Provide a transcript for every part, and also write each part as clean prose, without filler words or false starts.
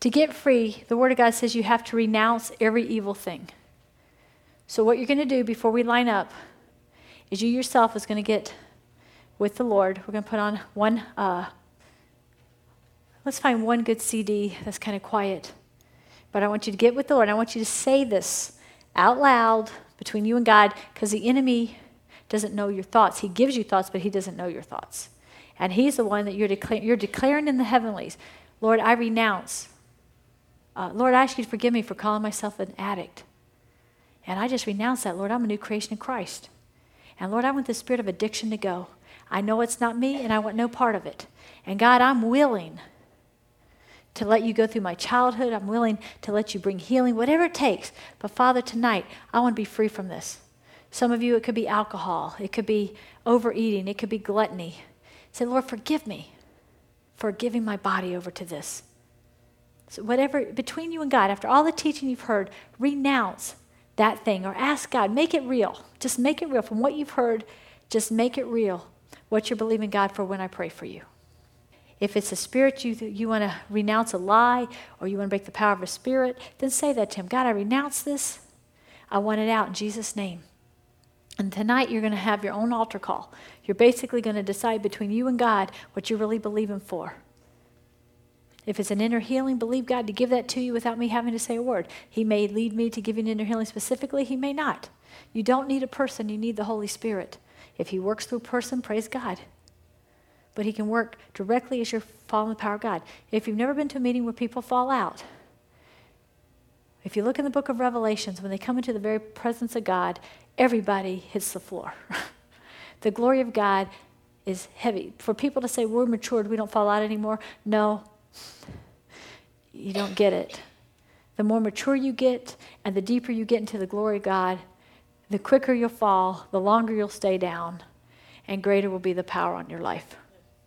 To get free, the Word of God says you have to renounce every evil thing. So what you're going to do before we line up is you yourself is going to get with the Lord. We're going to put on one, let's find one good CD that's kind of quiet. But I want you to get with the Lord. I want you to say this out loud between you and God, because the enemy doesn't know your thoughts. He gives you thoughts, but he doesn't know your thoughts. And he's the one that you're declaring in the heavenlies. Lord, I renounce. Lord, I ask you to forgive me for calling myself an addict. And I just renounce that. Lord, I'm a new creation in Christ. And Lord, I want the spirit of addiction to go. I know it's not me, and I want no part of it. And God, I'm willing to let you go through my childhood. I'm willing to let you bring healing, whatever it takes. But Father, tonight, I want to be free from this. Some of you, it could be alcohol. It could be overeating. It could be gluttony. Say, Lord, forgive me for giving my body over to this. So whatever, between you and God, after all the teaching you've heard, renounce that thing or ask God, make it real. Just make it real. From what you've heard, just make it real, what you're believing God for when I pray for you. If it's a spirit you want to renounce a lie or you want to break the power of a spirit, then say that to him. God, I renounce this. I want it out in Jesus' name. And tonight you're going to have your own altar call. You're basically going to decide between you and God what you really believe him for. If it's an inner healing, believe God to give that to you without me having to say a word. He may lead me to give you an inner healing specifically. He may not. You don't need a person. You need the Holy Spirit. If he works through a person, praise God. But he can work directly as you're following the power of God. If you've never been to a meeting where people fall out, if you look in the book of Revelations, when they come into the very presence of God, everybody hits the floor. The glory of God is heavy. For people to say, we're matured, we don't fall out anymore, no, you don't get it. The more mature you get and the deeper you get into the glory of God, the quicker you'll fall, the longer you'll stay down, and greater will be the power on your life.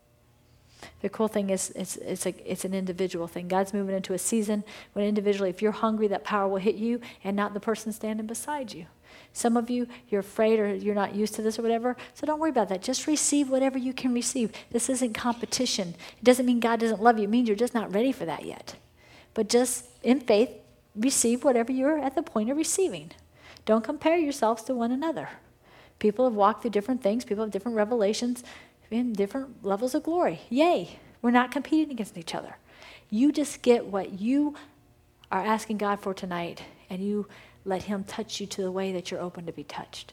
The cool thing is it's an individual thing. God's moving into a season when individually, if you're hungry, that power will hit you and not the person standing beside you. Some of you, you're afraid or you're not used to this or whatever, so don't worry about that. Just receive whatever you can receive. This isn't competition. It doesn't mean God doesn't love you. It means you're just not ready for that yet. But just in faith, receive whatever you're at the point of receiving. Don't compare yourselves to one another. People have walked through different things. People have different revelations in different levels of glory. Yay. We're not competing against each other. You just get what you are asking God for tonight, and you let him touch you to the way that you're open to be touched.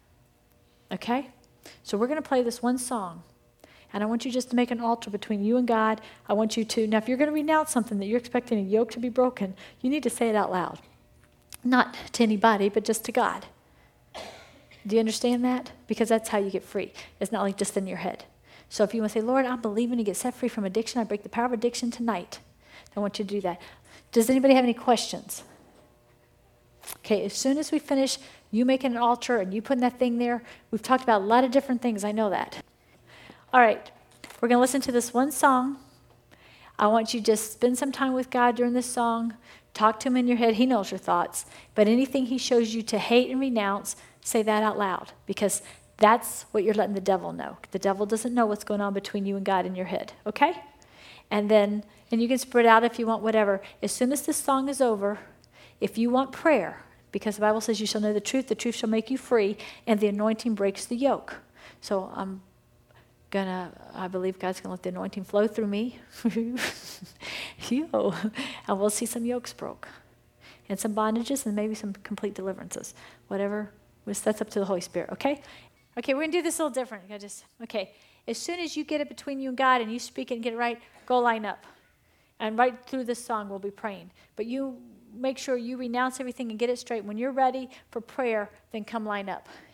Okay? So we're going to play this one song, and I want you just to make an altar between you and God. I want you to, now if you're going to renounce something that you're expecting a yoke to be broken, you need to say it out loud. Not to anybody, but just to God. Do you understand that? Because that's how you get free. It's not like just in your head. So if you want to say, Lord, I'm believing to get set free from addiction. I break the power of addiction tonight. I want you to do that. Does anybody have any questions? Okay, as soon as we finish, you making an altar and you putting that thing there, we've talked about a lot of different things. I know that. All right, we're going to listen to this one song. I want you to just spend some time with God during this song. Talk to him in your head. He knows your thoughts. But anything he shows you to hate and renounce, say that out loud, because that's what you're letting the devil know. The devil doesn't know what's going on between you and God in your head, okay? And you can spread out if you want, whatever. As soon as this song is over, if you want prayer, because the Bible says you shall know the truth shall make you free, and the anointing breaks the yoke. So I believe God's going to let the anointing flow through me. And we'll see some yokes broke. And some bondages and maybe some complete deliverances. Whatever, that's up to the Holy Spirit, okay? Okay, we're going to do this a little different. Okay, as soon as you get it between you and God and you speak it and get it right, go line up. And right through this song, we'll be praying. But you make sure you renounce everything and get it straight. When you're ready for prayer, then come line up.